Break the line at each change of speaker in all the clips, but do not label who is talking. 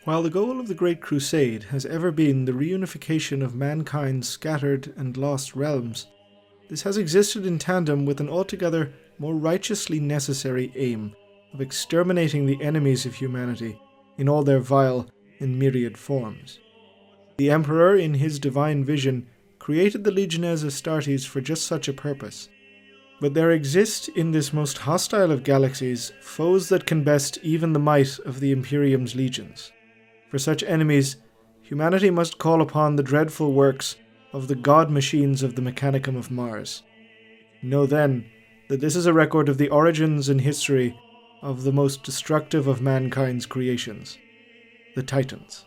While the goal of the Great Crusade has ever been the reunification of mankind's scattered and lost realms, this has existed in tandem with an altogether more righteously necessary aim of exterminating the enemies of humanity in all their vile and myriad forms. The Emperor, in his divine vision, created the Legiones Astartes for just such a purpose. But there exist in this most hostile of galaxies foes that can best even the might of the Imperium's legions. For such enemies, humanity must call upon the dreadful works of the god machines of the Mechanicum of Mars. Know then that this is a record of the origins and history of the most destructive of mankind's creations, the Titans.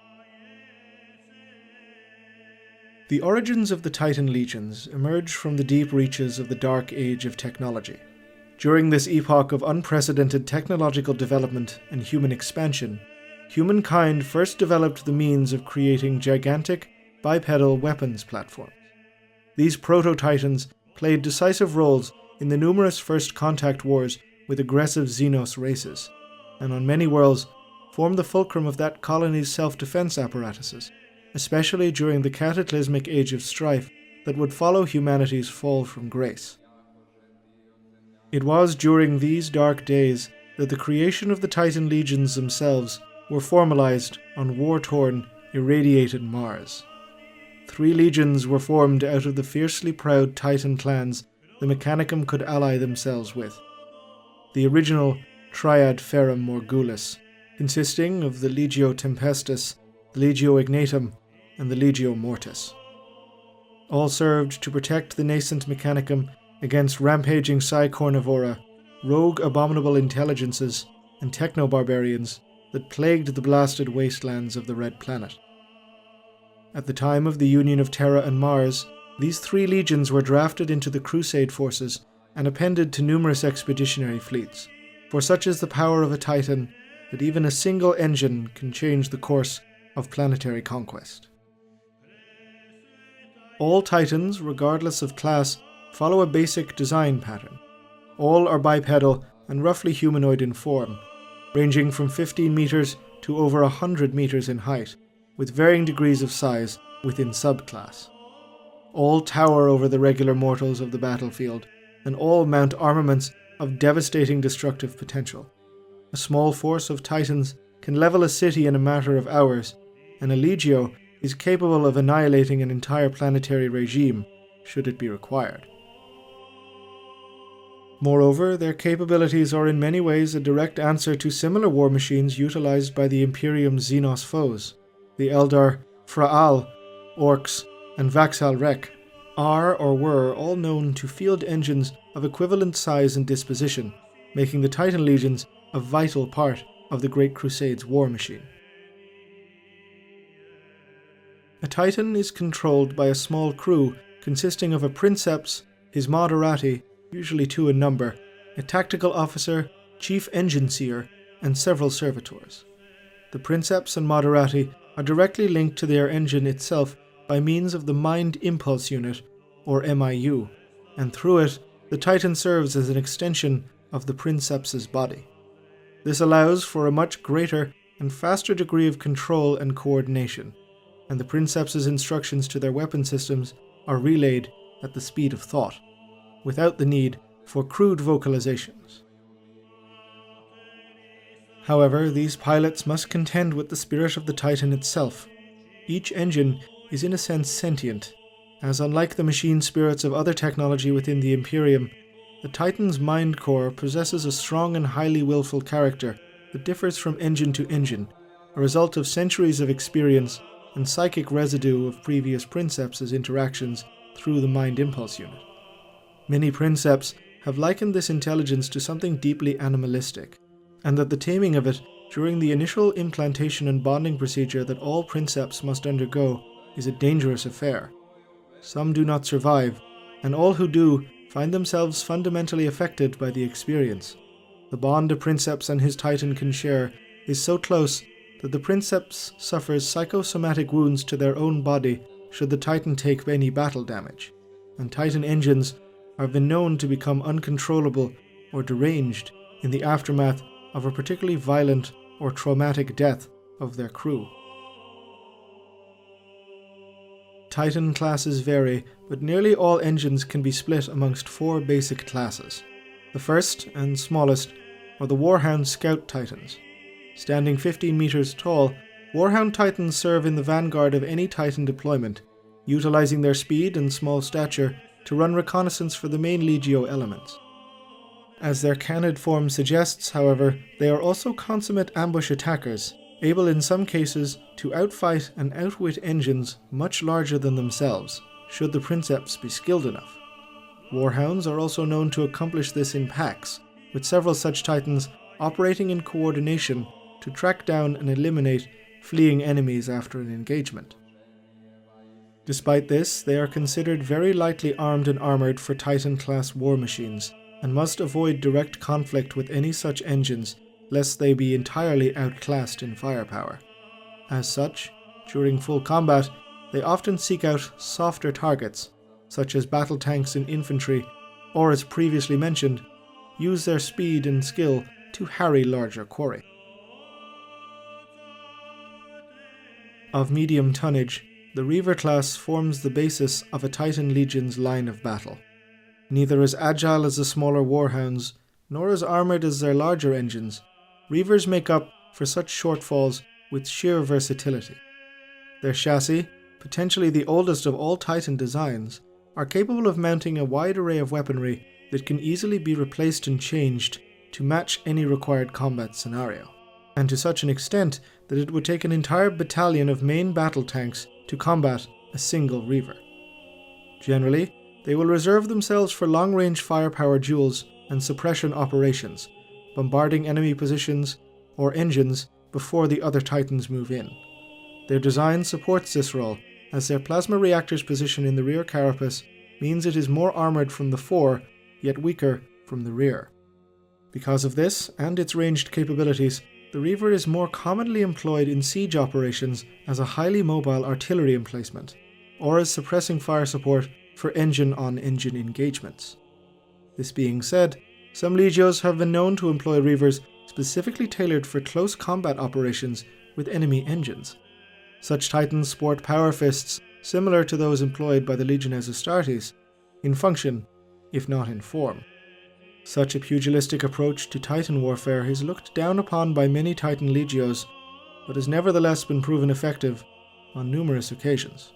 The origins of the Titan legions emerge from the deep reaches of the dark age of technology. During this epoch of unprecedented technological development and human expansion, humankind first developed the means of creating gigantic, bipedal weapons platforms. These proto-titans played decisive roles in the numerous first contact wars with aggressive Xenos races, and on many worlds formed the fulcrum of that colony's self-defense apparatuses, especially during the cataclysmic age of strife that would follow humanity's fall from grace. It was during these dark days that the creation of the Titan legions themselves were formalized on war-torn, irradiated Mars. 3 legions were formed out of the fiercely proud Titan clans the Mechanicum could ally themselves with. The original Triad Ferrum Morgulus, consisting of the Legio Tempestus, the Legio Ignatum, and the Legio Mortis. All served to protect the nascent Mechanicum against rampaging Psi Cornivora, rogue abominable intelligences, and techno-barbarians that plagued the blasted wastelands of the Red Planet. At the time of the union of Terra and Mars, these 3 legions were drafted into the Crusade forces and appended to numerous expeditionary fleets, for such is the power of a Titan that even a single engine can change the course of planetary conquest. All Titans, regardless of class, follow a basic design pattern. All are bipedal and roughly humanoid in form, ranging from 15 meters to over 100 meters in height, with varying degrees of size within subclass. All tower over the regular mortals of the battlefield, and all mount armaments of devastating destructive potential. A small force of Titans can level a city in a matter of hours, and a legio is capable of annihilating an entire planetary regime, should it be required. Moreover, their capabilities are in many ways a direct answer to similar war machines utilized by the Imperium's Xenos foes. The Eldar, Fra'al, Orcs, and Vax'al Rek are or were all known to field engines of equivalent size and disposition, making the Titan legions a vital part of the Great Crusade's war machine. A Titan is controlled by a small crew consisting of a Princeps, his Moderati, usually 2 in number, a tactical officer, chief engine seer, and several servitors. The Princeps and Moderati are directly linked to their engine itself by means of the Mind Impulse Unit, or MIU, and through it, the Titan serves as an extension of the Princeps's body. This allows for a much greater and faster degree of control and coordination, and the Princeps's instructions to their weapon systems are relayed at the speed of thought, without the need for crude vocalizations. However, these pilots must contend with the spirit of the Titan itself. Each engine is in a sense sentient, as unlike the machine spirits of other technology within the Imperium, the Titan's mind core possesses a strong and highly willful character that differs from engine to engine, a result of centuries of experience and psychic residue of previous Princeps' interactions through the Mind Impulse Unit. Many Princeps have likened this intelligence to something deeply animalistic, and that the taming of it during the initial implantation and bonding procedure that all Princeps must undergo is a dangerous affair. Some do not survive, and all who do find themselves fundamentally affected by the experience. The bond a Princeps and his Titan can share is so close that the Princeps suffers psychosomatic wounds to their own body should the Titan take any battle damage, and Titan engines have been known to become uncontrollable or deranged in the aftermath of a particularly violent or traumatic death of their crew. Titan classes vary, but nearly all engines can be split amongst 4 basic classes. The first, and smallest, are the Warhound Scout Titans. Standing 15 meters tall, Warhound Titans serve in the vanguard of any Titan deployment, utilizing their speed and small stature to run reconnaissance for the main Legio elements. As their canid form suggests, however, they are also consummate ambush attackers, able in some cases to outfight and outwit engines much larger than themselves, should the Princeps be skilled enough. Warhounds are also known to accomplish this in packs, with several such Titans operating in coordination to track down and eliminate fleeing enemies after an engagement. Despite this, they are considered very lightly armed and armoured for Titan-class war machines, and must avoid direct conflict with any such engines lest they be entirely outclassed in firepower. As such, during full combat, they often seek out softer targets, such as battle tanks and infantry, or as previously mentioned, use their speed and skill to harry larger quarry. Of medium tonnage, the Reaver class forms the basis of a Titan Legion's line of battle. Neither as agile as the smaller Warhounds, nor as armoured as their larger engines, Reavers make up for such shortfalls with sheer versatility. Their chassis, potentially the oldest of all Titan designs, are capable of mounting a wide array of weaponry that can easily be replaced and changed to match any required combat scenario, and to such an extent that it would take an entire battalion of main battle tanks to combat a single Reaver. Generally, they will reserve themselves for long-range firepower duels and suppression operations, bombarding enemy positions or engines before the other Titans move in. Their design supports this role, as their plasma reactor's position in the rear carapace means it is more armoured from the fore, yet weaker from the rear. Because of this, and its ranged capabilities, the Reaver is more commonly employed in siege operations as a highly mobile artillery emplacement, or as suppressing fire support for engine-on-engine engagements. This being said, some Legios have been known to employ Reavers specifically tailored for close combat operations with enemy engines. Such Titans sport power fists similar to those employed by the Legiones Astartes, in function, if not in form. Such a pugilistic approach to Titan warfare is looked down upon by many Titan Legios, but has nevertheless been proven effective on numerous occasions.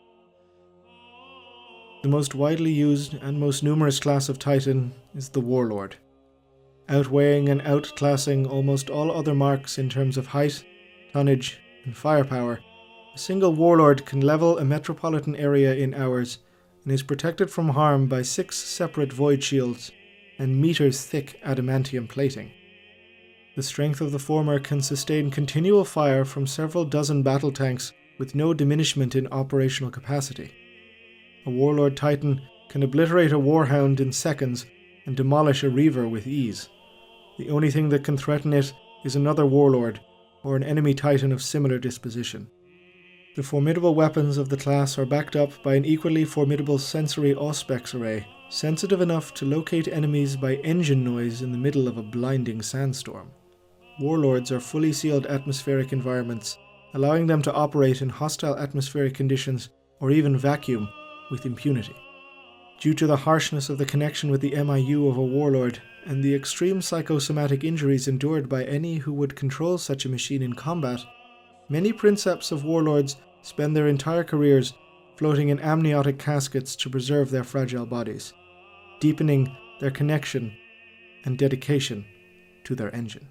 The most widely used and most numerous class of Titan is the Warlord. Outweighing and outclassing almost all other marks in terms of height, tonnage, and firepower, a single Warlord can level a metropolitan area in hours and is protected from harm by 6 separate void shields and meters-thick adamantium plating. The strength of the former can sustain continual fire from several dozen battle tanks with no diminishment in operational capacity. A Warlord Titan can obliterate a Warhound in seconds and demolish a Reaver with ease. The only thing that can threaten it is another Warlord or an enemy Titan of similar disposition. The formidable weapons of the class are backed up by an equally formidable sensory Auspex array, sensitive enough to locate enemies by engine noise in the middle of a blinding sandstorm. Warlords are fully sealed atmospheric environments, allowing them to operate in hostile atmospheric conditions or even vacuum with impunity. Due to the harshness of the connection with the MIU of a Warlord and the extreme psychosomatic injuries endured by any who would control such a machine in combat, many Princeps of Warlords spend their entire careers floating in amniotic caskets to preserve their fragile bodies, deepening their connection and dedication to their engine.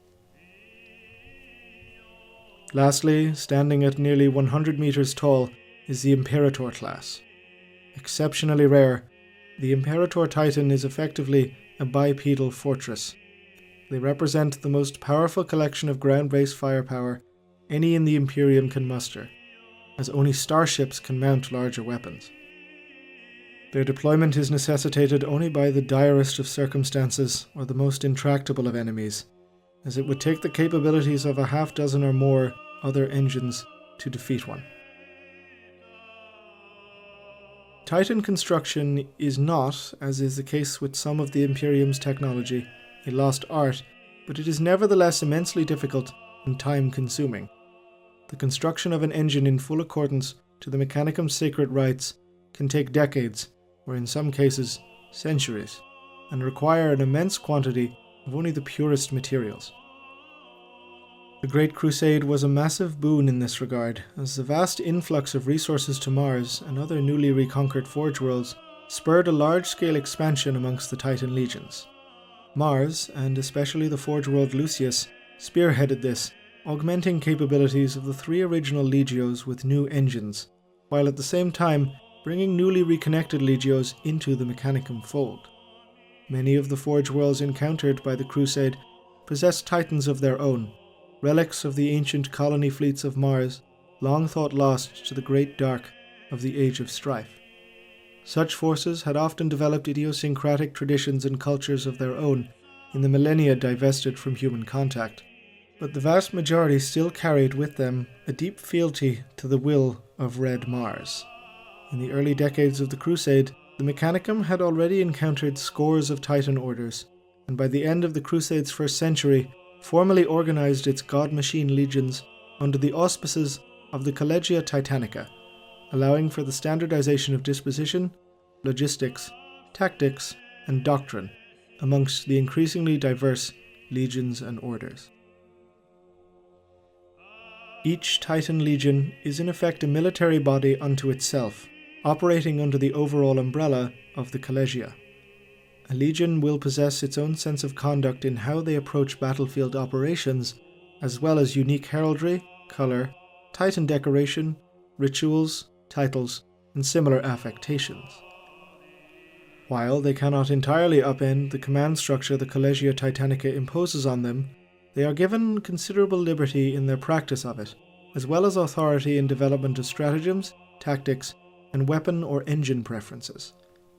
Lastly, standing at nearly 100 meters tall, is the Imperator class. Exceptionally rare, the Imperator Titan is effectively a bipedal fortress. They represent the most powerful collection of ground-based firepower any in the Imperium can muster, as only starships can mount larger weapons. Their deployment is necessitated only by the direst of circumstances or the most intractable of enemies, as it would take the capabilities of a half dozen or more other engines to defeat one. Titan construction is not, as is the case with some of the Imperium's technology, a lost art, but it is nevertheless immensely difficult and time-consuming. the construction of an engine in full accordance to the Mechanicum's sacred rites can take decades, or in some cases, centuries, and require an immense quantity of only the purest materials. The Great Crusade was a massive boon in this regard, as the vast influx of resources to Mars and other newly reconquered Forge worlds spurred a large-scale expansion amongst the Titan legions. Mars, and especially the Forge world Lucius, spearheaded this, augmenting capabilities of the 3 original Legios with new engines, while at the same time bringing newly reconnected Legios into the Mechanicum fold. Many of the Forge worlds encountered by the Crusade possessed Titans of their own, relics of the ancient colony fleets of Mars, long thought lost to the great dark of the Age of Strife. Such forces had often developed idiosyncratic traditions and cultures of their own in the millennia divested from human contact, but the vast majority still carried with them a deep fealty to the will of Red Mars. In the early decades of the Crusade, the Mechanicum had already encountered scores of Titan orders, and by the end of the Crusade's first century, formally organized its God-Machine legions under the auspices of the Collegia Titanica, allowing for the standardization of disposition, logistics, tactics, and doctrine amongst the increasingly diverse legions and orders. Each Titan legion is in effect a military body unto itself, operating under the overall umbrella of the Collegia. A legion will possess its own sense of conduct in how they approach battlefield operations, as well as unique heraldry, colour, Titan decoration, rituals, titles, and similar affectations. While they cannot entirely upend the command structure the Collegia Titanica imposes on them, they are given considerable liberty in their practice of it, as well as authority in development of stratagems, tactics, and weapon or engine preferences.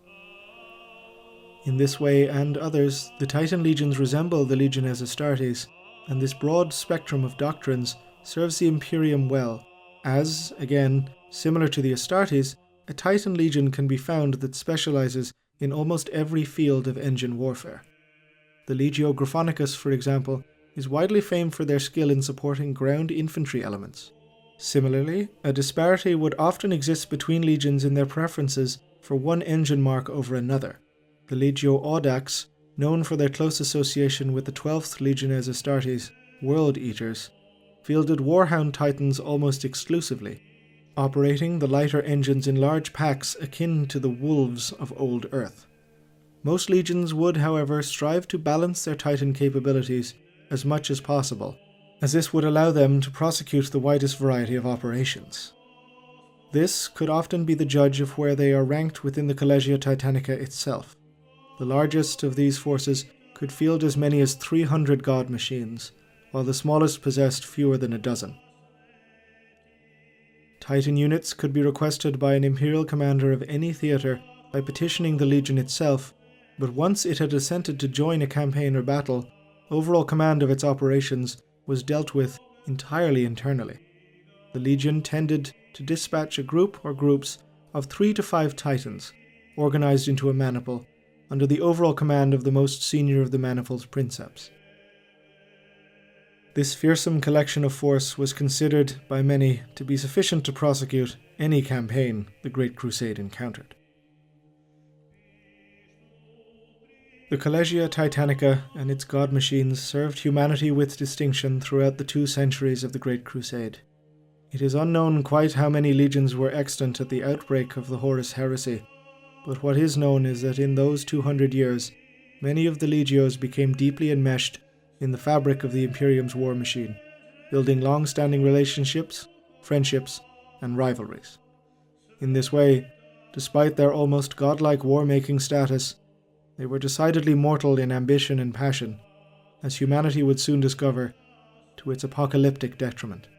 In this way and others, the Titan legions resemble the Legiones Astartes, and this broad spectrum of doctrines serves the Imperium well, as, again, similar to the Astartes, a Titan legion can be found that specializes in almost every field of engine warfare. The Legio Graphonicus, for example, is widely famed for their skill in supporting ground infantry elements. Similarly, a disparity would often exist between legions in their preferences for one engine mark over another. The Legio Audax, known for their close association with the 12th Legiones Astartes, World Eaters, fielded Warhound Titans almost exclusively, operating the lighter engines in large packs akin to the wolves of old Earth. Most legions would, however, strive to balance their Titan capabilities as much as possible, as this would allow them to prosecute the widest variety of operations. This could often be the judge of where they are ranked within the Collegia Titanica itself. The largest of these forces could field as many as 300 God machines, while the smallest possessed fewer than a dozen. Titan units could be requested by an Imperial commander of any theatre by petitioning the Legion itself, but once it had assented to join a campaign or battle, overall command of its operations was dealt with entirely internally. The Legion tended to dispatch a group or groups of 3 to 5 Titans, organized into a maniple, under the overall command of the most senior of the Manifold's princeps. This fearsome collection of force was considered by many to be sufficient to prosecute any campaign the Great Crusade encountered. The Collegia Titanica and its god machines served humanity with distinction throughout the 2 centuries of the Great Crusade. It is unknown quite how many legions were extant at the outbreak of the Horus Heresy, but what is known is that in those 200 years, many of the legios became deeply enmeshed in the fabric of the Imperium's war machine, building long-standing relationships, friendships, and rivalries. In this way, despite their almost godlike war-making status, they were decidedly mortal in ambition and passion, as humanity would soon discover, to its apocalyptic detriment.